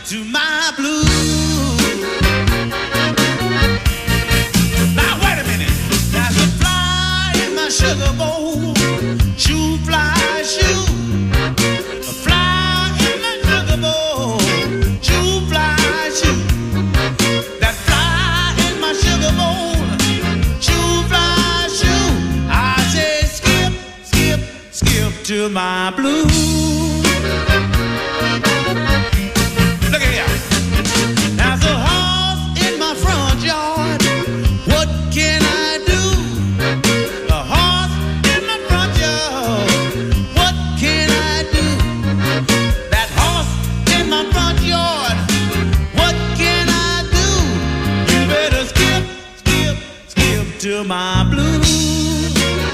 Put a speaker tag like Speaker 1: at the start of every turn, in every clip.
Speaker 1: to my blues. Now wait a minute. There's a fly in my sugar bowl. Shoo fly, shoo. A fly in my sugar bowl. Shoo fly, shoo. That fly in my sugar bowl. Shoo fly, shoo. I say skip, skip, skip to my blues. Look at here. There's a horse in my front yard. What can I do? A horse in my front yard. What can I do? That horse in my front yard. What can I do? You better skip, skip, skip to my blues.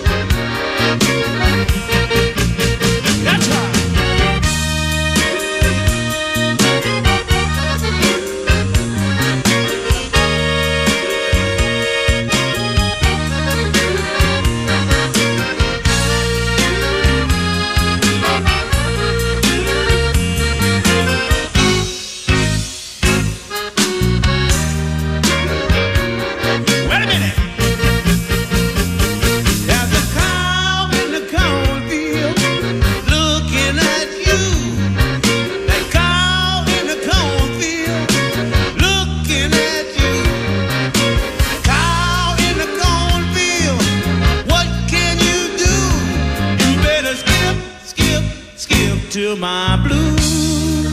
Speaker 1: That's right. To my blues.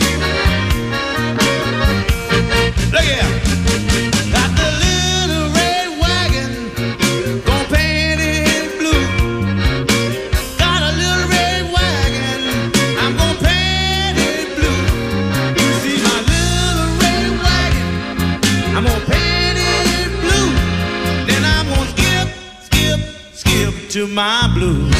Speaker 1: Look here. Got the little red wagon, gon' paint it blue. Got a little red wagon, I'm gon' paint it blue. You see my little red wagon, I'm gon' paint it blue. Then I'm gon' skip, skip, skip to my blues.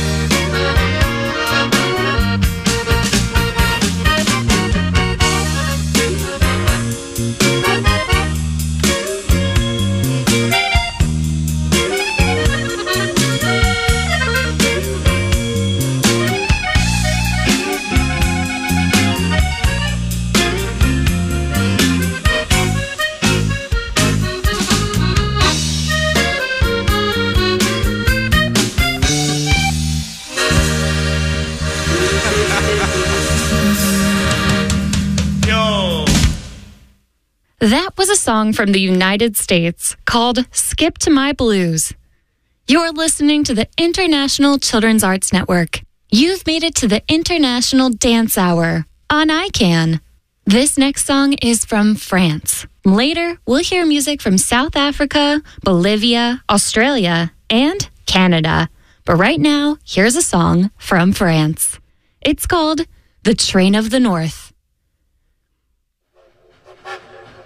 Speaker 2: That was a song from the United States called Skip to My Blues. You're listening to the International Children's Arts Network. You've made it to the International Dance Hour on ICANN. This next song is from France. Later, we'll hear music from South Africa, Bolivia, Australia, and Canada. But right now, here's a song from France. It's called The Train of the North.